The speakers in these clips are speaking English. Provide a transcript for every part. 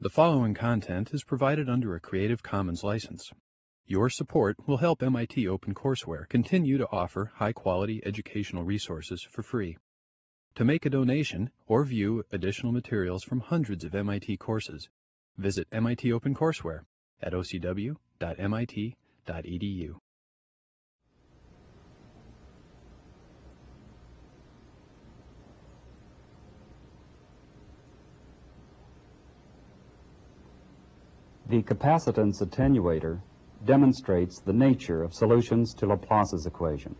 The following content is provided under a Creative Commons license. Your support will help MIT OpenCourseware continue to offer high-quality educational resources for free. To make a donation or view additional materials from hundreds of MIT courses, visit MIT OpenCourseware at ocw.mit.edu. The capacitance attenuator demonstrates the nature of solutions to Laplace's equation.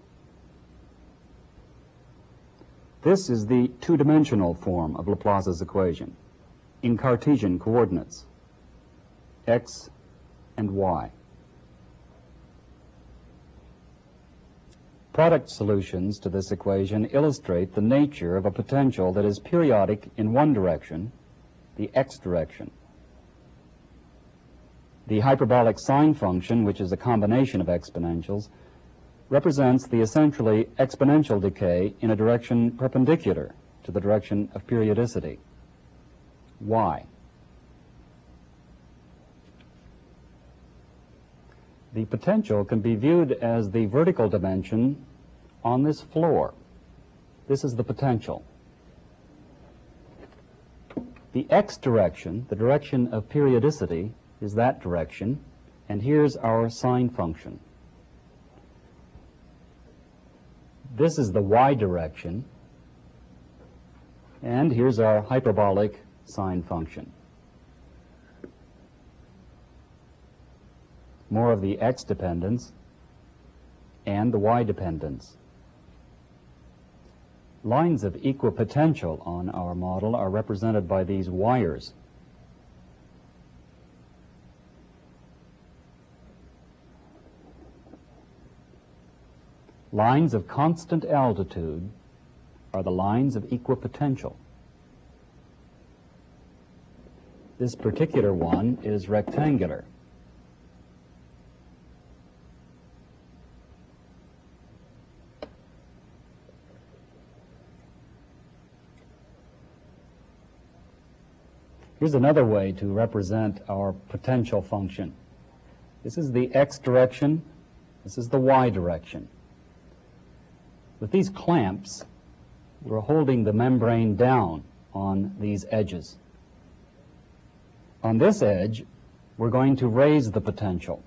This is the two-dimensional form of Laplace's equation in Cartesian coordinates, x and y. Product solutions to this equation illustrate the nature of a potential that is periodic in one direction, the x direction. The hyperbolic sine function, which is a combination of exponentials, represents the essentially exponential decay in a direction perpendicular to the direction of periodicity, y. The potential can be viewed as the vertical dimension on this floor. This is the potential. The x direction, the direction of periodicity, is that direction, and here's our sine function. This is the y direction, and here's our hyperbolic sine function. More of the x dependence and the y dependence. Lines of equipotential on our model are represented by these wires. Lines of constant altitude are the lines of equipotential. This particular one is rectangular. Here's another way to represent our potential function. This is the x direction, this is the y direction. With these clamps, we're holding the membrane down on these edges. On this edge, we're going to raise the potential.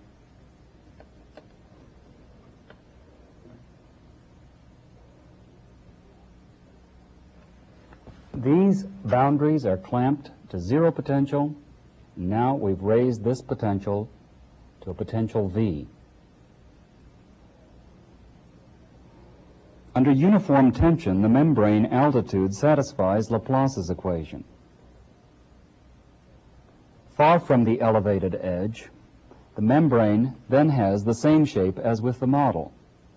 These boundaries are clamped to zero potential. Now we've raised this potential to a potential V. Under uniform tension, the membrane altitude satisfies Laplace's equation. Far from the elevated edge, the membrane then has the same shape as with the model.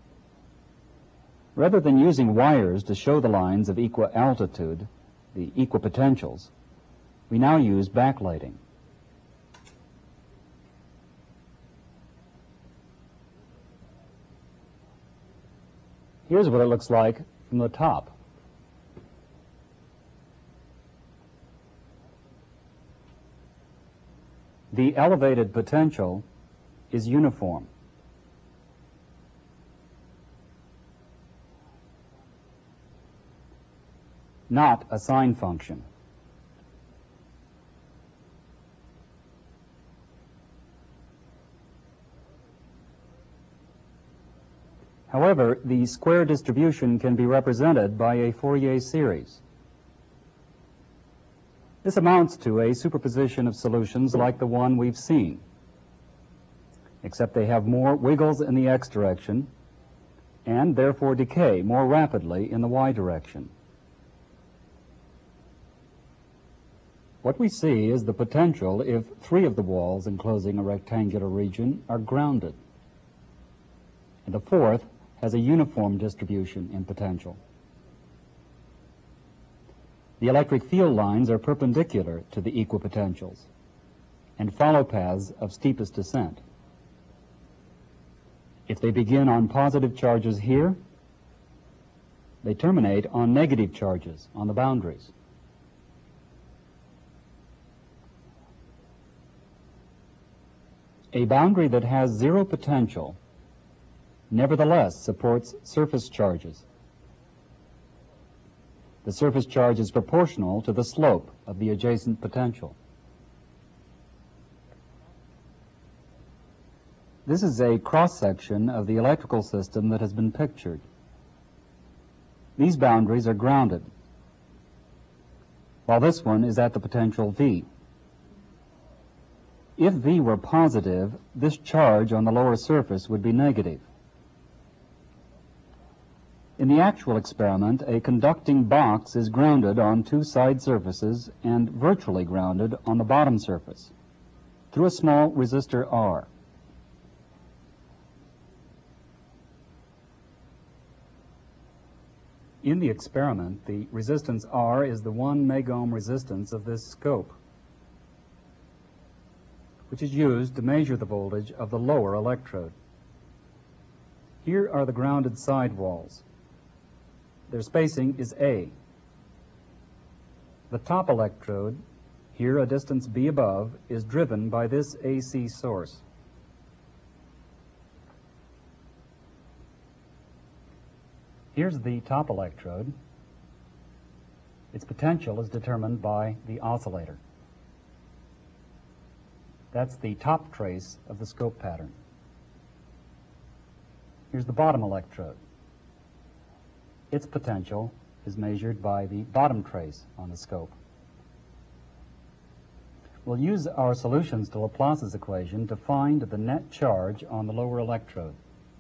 Rather than using wires to show the lines of equal altitude, the equipotentials, we now use backlighting. Here's what it looks like from the top. The elevated potential is uniform. Not a sine function. However, the square distribution can be represented by a Fourier series. This amounts to a superposition of solutions like the one we've seen, except they have more wiggles in the x direction and therefore decay more rapidly in the y direction. What we see is the potential if three of the walls enclosing a rectangular region are grounded, and the fourth has a uniform distribution in potential. The electric field lines are perpendicular to the equipotentials and follow paths of steepest descent. If they begin on positive charges here, they terminate on negative charges on the boundaries. A boundary that has zero potential nevertheless supports surface charges. The surface charge is proportional to the slope of the adjacent potential. This is a cross-section of the electrical system that has been pictured. These boundaries are grounded, while this one is at the potential V. If V were positive, this charge on the lower surface would be negative. In the actual experiment, a conducting box is grounded on two side surfaces and virtually grounded on the bottom surface through a small resistor R. In the experiment, the resistance R is the 1 megohm resistance of this scope, which is used to measure the voltage of the lower electrode. Here are the grounded side walls. Their spacing is A. The top electrode, here a distance B above, is driven by this AC source. Here's the top electrode. Its potential is determined by the oscillator. That's the top trace of the scope pattern. Here's the bottom electrode. Its potential is measured by the bottom trace on the scope. We'll use our solutions to Laplace's equation to find the net charge on the lower electrode.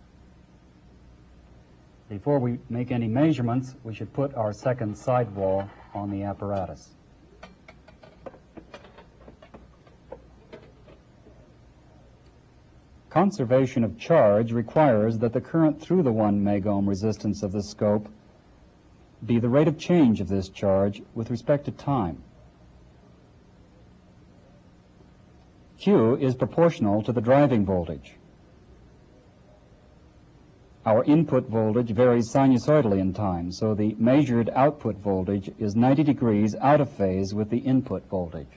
Before we make any measurements, we should put our second sidewall on the apparatus. Conservation of charge requires that the current through the 1 megohm resistance of the scope be the rate of change of this charge with respect to time. Q is proportional to the driving voltage. Our input voltage varies sinusoidally in time, so the measured output voltage is 90 degrees out of phase with the input voltage.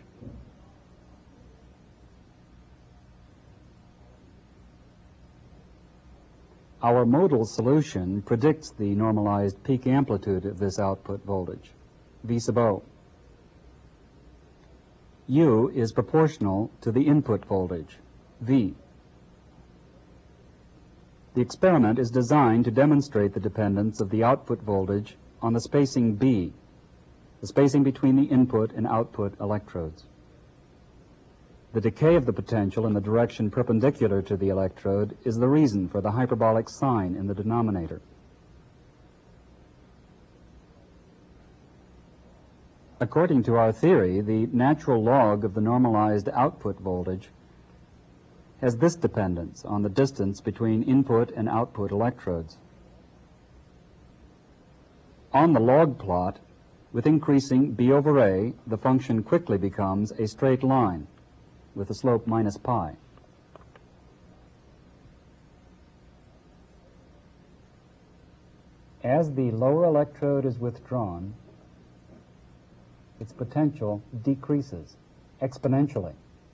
Our modal solution predicts the normalized peak amplitude of this output voltage, V sub O. U is proportional to the input voltage, V. The experiment is designed to demonstrate the dependence of the output voltage on the spacing B, the spacing between the input and output electrodes. The decay of the potential in the direction perpendicular to the electrode is the reason for the hyperbolic sign in the denominator. According to our theory, the natural log of the normalized output voltage has this dependence on the distance between input and output electrodes. On the log plot, with increasing B over A, the function quickly becomes a straight line with a slope minus pi. As the lower electrode is withdrawn, its potential decreases exponentially.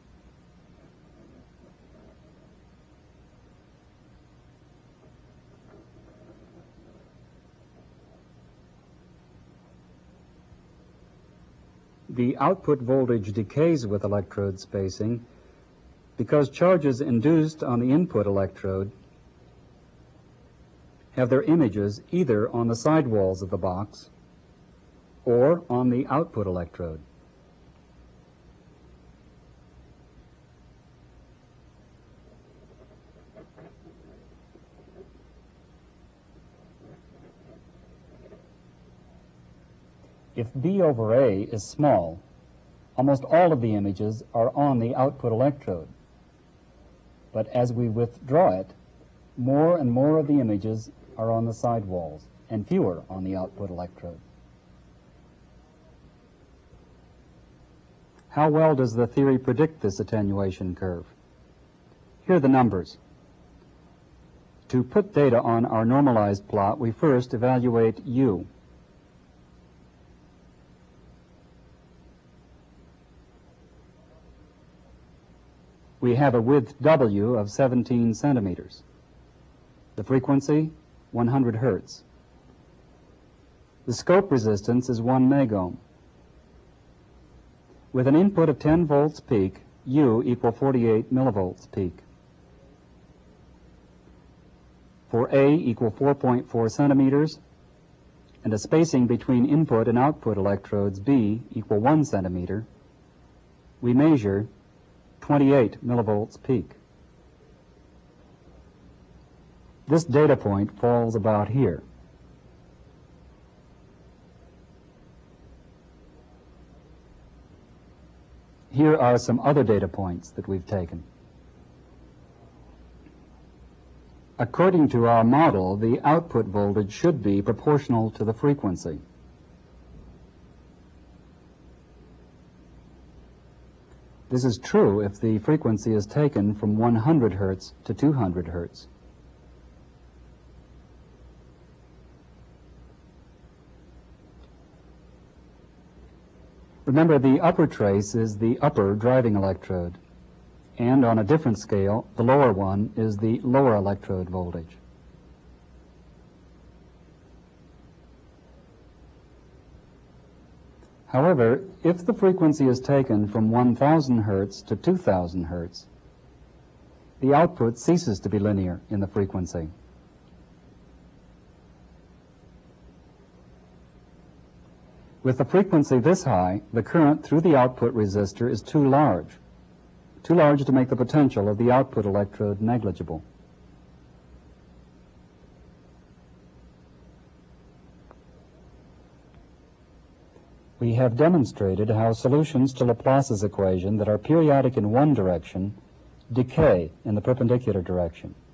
The output voltage decays with electrode spacing because charges induced on the input electrode have their images either on the side walls of the box or on the output electrode. If B over A is small, almost all of the images are on the output electrode. But as we withdraw it, more and more of the images are on the side walls and fewer on the output electrode. How well does the theory predict this attenuation curve? Here are the numbers. To put data on our normalized plot, we first evaluate U. we have a width W of 17 centimeters. The frequency, 100 hertz. The scope resistance is 1 megohm. With an input of 10 volts peak, U equal 48 millivolts peak. For A equal 4.4 centimeters, and a spacing between input and output electrodes B equal 1 centimeter, we measure 28 millivolts peak. This data point falls about here. Here are some other data points that we've taken. According to our model, the output voltage should be proportional to the frequency. This is true if the frequency is taken from 100 hertz to 200 hertz. Remember, the upper trace is the upper driving electrode, and on a different scale, the lower one is the lower electrode voltage. However, if the frequency is taken from 1,000 hertz to 2,000 hertz, the output ceases to be linear in the frequency. With the frequency this high, the current through the output resistor is too large to make the potential of the output electrode negligible. We have demonstrated how solutions to Laplace's equation that are periodic in one direction decay in the perpendicular direction.